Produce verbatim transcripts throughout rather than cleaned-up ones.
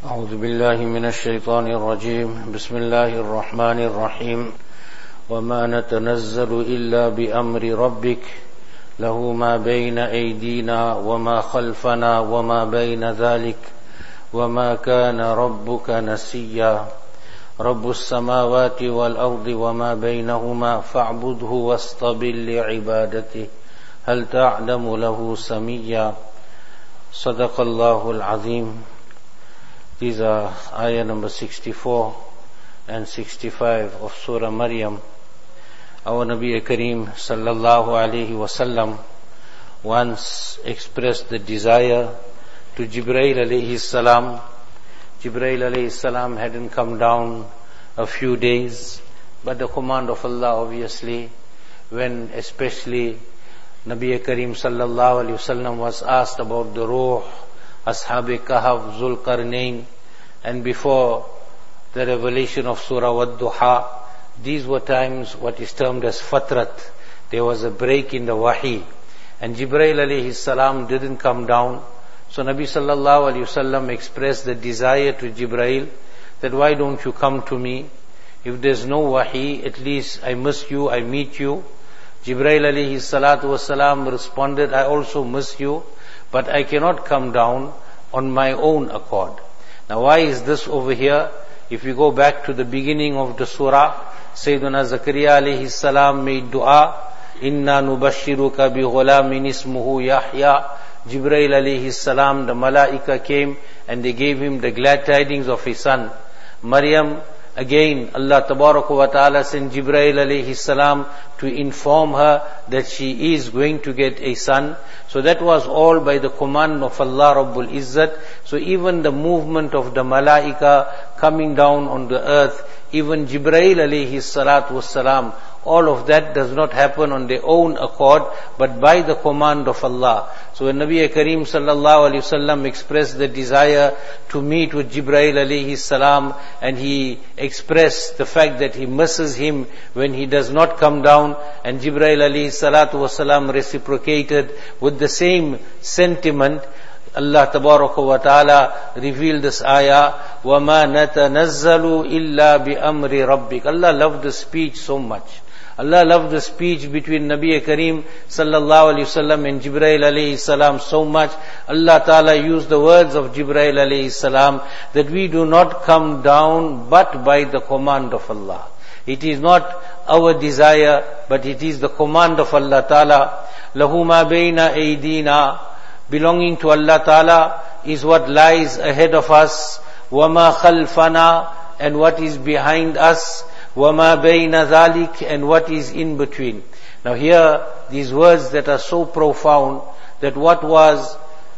أعوذ بالله من الشيطان الرجيم بسم الله الرحمن الرحيم وما نتنزل إلا بأمر ربك له ما بين أيدينا وما خلفنا وما بين ذلك وما كان ربك نسيا رب السماوات والأرض وما بينهما فاعبده واصطبر لعبادته هل تعلم له سميا صدق الله العظيم. These are ayah number sixty-four and sixty-five of Surah Maryam. Our Nabi Kareem sallallahu alayhi wasallam once expressed the desire to Jibreel alayhi salam. Jibreel alayhi salam hadn't come down a few days, but the command of Allah obviously, when especially Nabi Kareem sallallahu alayhi wasallam was asked about the Ruh, Ashab-e Kahf, Zulqarnain, and before the revelation of Surah Wad-Duha, these were times what is termed as Fatrat. There was a break in the Wahi, and Jibreel alayhi salam didn't come down. So Nabi sallallahu alayhi wasallam expressed the desire to Jibreel that why don't you come to me? If there's no Wahi, at least I miss you, I meet you. Jibreel alayhi salatu wasalam responded, I also miss you, but I cannot come down on my own accord. Now why is this over here? If you go back to the beginning of the surah, Sayyiduna Zakaria alayhi salam made dua, Inna nubashiruka bi ghulamin ismuhu Yahya. Jibreel alayhi salam, the malaika came and they gave him the glad tidings of his son. Maryam, again, Allah Tabaraka wa Ta'ala sent Jibreel alayhi salam to inform her that she is going to get a son. So that was all by the command of Allah Rabbul Izzat. So even the movement of the malaika coming down on the earth, even Jibreel alayhi salatu wassalam, all of that does not happen on their own accord, but by the command of Allah. So when Nabi Kareem sallallahu alayhi wasallam expressed the desire to meet with Jibreel alayhi salam, and he expressed the fact that he misses him when he does not come down, and Jibreel alayhi salatu wasalam reciprocated with the same sentiment, Allah Tabaraka wa Ta'ala revealed this ayah, وَمَا نَتَنَزَّلُ إِلَّا بِأَمْرِ رَبِّكَ. Allah loved the speech so much. Allah loved the speech between Nabi Kareem sallallahu alayhi wasallam and Jibreel alayhi salam so much. Allah Ta'ala used the words of Jibreel alayhi salam that we do not come down but by the command of Allah. It is not our desire, but it is the command of Allah Ta'ala. لَهُ مَا بَيْنَ أَيْدِينَا. Belonging to Allah Ta'ala is what lies ahead of us. وَمَا خَلْفَنَا. And what is behind us. وَمَا بَيْنَ ذَلِكَ. And what is in between. Now here, these words that are so profound, that what was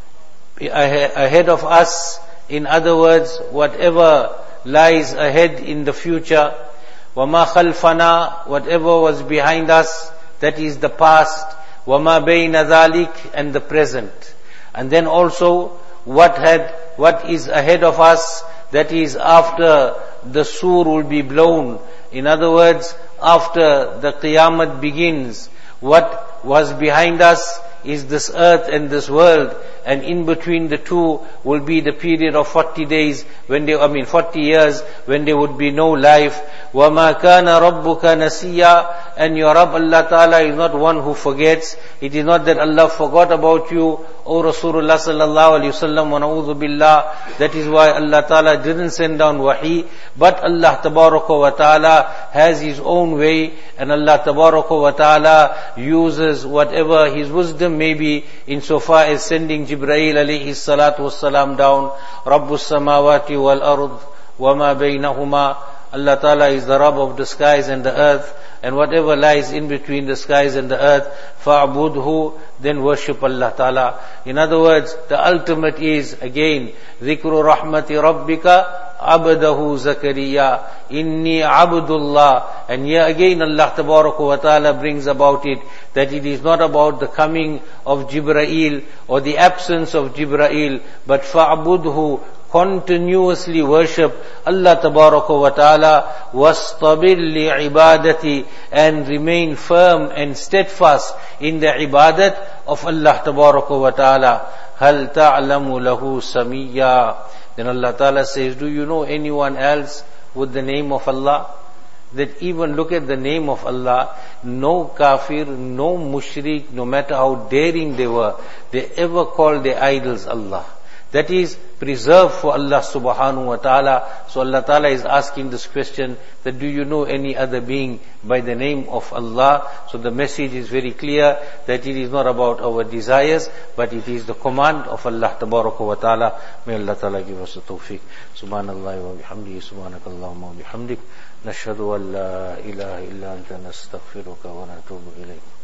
ahead of us, in other words, whatever lies ahead in the future, وَمَا خَلْفَنَا. Whatever was behind us, that is the past, وَمَا بَيْنَ ذَلِكَ. And the present. And then also, what had, what is ahead of us, that is after the sur will be blown. In other words, after the Qiyamah begins, what was behind us is this earth and this world, and in between the two will be the period of forty days, when they, I mean forty years, when there would be no life. وَمَا كَانَ رَبُّكَ نَسِيًّا. And your Rabb Allah Ta'ala is not one who forgets. It is not that Allah forgot about you, O Rasulullah sallallahu alayhi wasallam, wa na'udhu billah. That is why Allah Ta'ala didn't send down wahi, but Allah Tabaraka wa Ta'ala has His own way, and Allah Tabaraka wa Ta'ala uses whatever His wisdom may be insofar as sending Jibreel alayhi salatu wassalam down. Rabbus samawati wal ard wa ma baynahuma. Allah Ta'ala is the Rabb of the skies and the earth, and whatever lies in between the skies and the earth, fa'budhu, then worship Allah Ta'ala. In other words, the ultimate is, again, ذِكْرُ رَحْمَةِ رَبِّكَ عَبْدَهُ زَكَرِيَّا إِنِّي عَبْدُ اللَّهِ. And here again Allah Tabaraka wa Ta'ala brings about it, that it is not about the coming of Jibreel or the absence of Jibreel, but fa'budhu, continuously worship Allah Tabaraka wa Ta'ala, wastabir li ibadati, and remain firm and steadfast in the ibadat of Allah Tabaraka wa Ta'ala. Hal ta'lamu lahu samiyya. Then Allah Ta'ala says, do you know anyone else with the name of Allah? That even look at the name of Allah, no kafir, no mushrik, no matter how daring they were, they ever called their idols Allah. That is preserved for Allah subhanahu wa ta'ala. So Allah ta'ala is asking this question, that do you know any other being by the name of Allah? So the message is very clear, that it is not about our desires, but it is the command of Allah tabaraka wa ta'ala. May Allah ta'ala give us the tawfiq. Subhanallah wa bihamdihi, subhanakallahumma wa bihamdik. Nashhadu an la ilaha illa anta nastaghfiruka wa natubu ilayk.